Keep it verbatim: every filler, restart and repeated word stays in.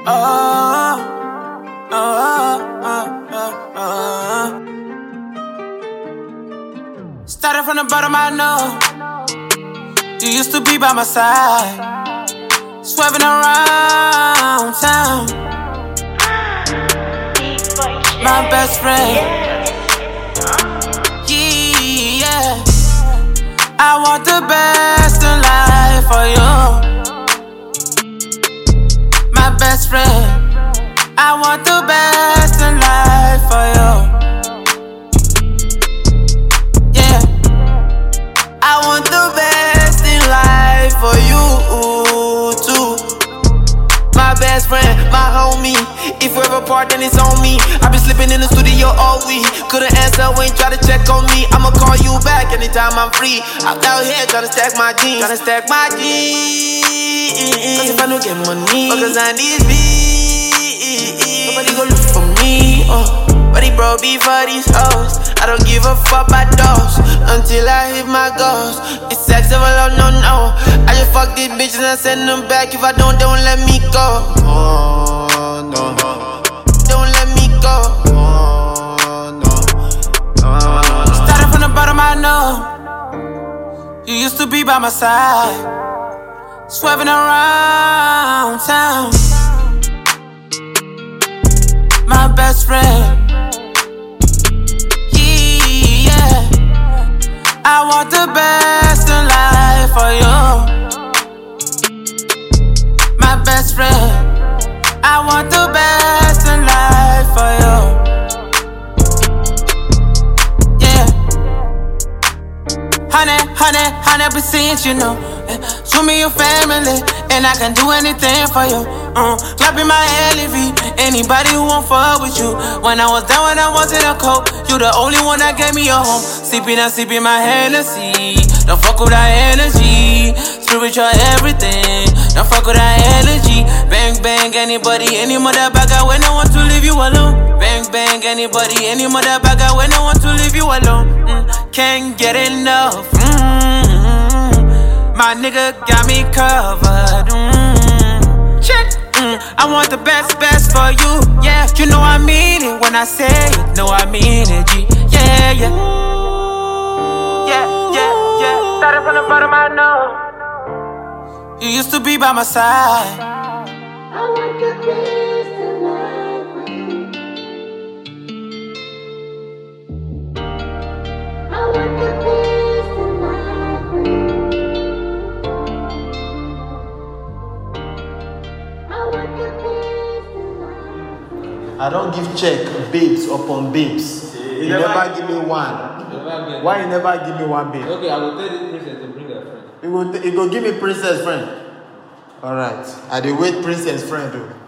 Oh, oh, oh, oh, oh. Started from the bottom, I know. You used to be by my side, swerving around town. My best friend, yeah. I want the best in life for you. My best friend, I want the best in life for you. Yeah, I want the best in life for you too. My best friend, my homie. If we ever part, then it's on me. I been slipping in the studio all week. Couldn't answer when you try to check on me. I'ma call you back anytime I'm free. I'm out here trying to stack my jeans, trying to stack my jeans. Cause if I don't get money, cause I need beats, nobody gon' look for me. Oh, but he broke me for these hoes. I don't give a fuck about those until I hit my goals. It's sexual, oh no no. I just fuck these bitches and send them back. If I don't, don't let me go. Oh no, don't let me go. Oh no, oh. Started from the bottom, I know. You used to be by my side, swerving around town. My best friend, yeah. I want the best in life for you. My best friend, I want the best in life for you. Yeah. Honey, honey, hundred percent, you know. Show me your family, and I can do anything for you. Uh, clapping my L V, anybody who won't fuck with you. When I was down, when I was in a coat, you the only one that gave me a home. Sipping and sipping my Hennessy, don't fuck with that energy. Spiritual everything, don't fuck with that energy. Bang bang, anybody, any motherfucker when I want to leave you alone. Bang bang, anybody, any motherfucker when I want to leave you alone. Mm, can't get enough. Mm-hmm. My nigga got me covered. Mm, check. Mm, I want the best, best for you. Yeah, you know I mean it when I say it. No, I mean it. G. Yeah, yeah. Yeah, yeah, yeah. Started from the bottom, I know. You used to be by my side. I want the best in life for you. I want the best in life for you. I don't give check babes upon babes. You, you never, never give me one. Never Why you never give me one babe? Okay, I will tell the princess to bring her friend. You go, you go give me princess friend. Alright. I dey wait princess friend though.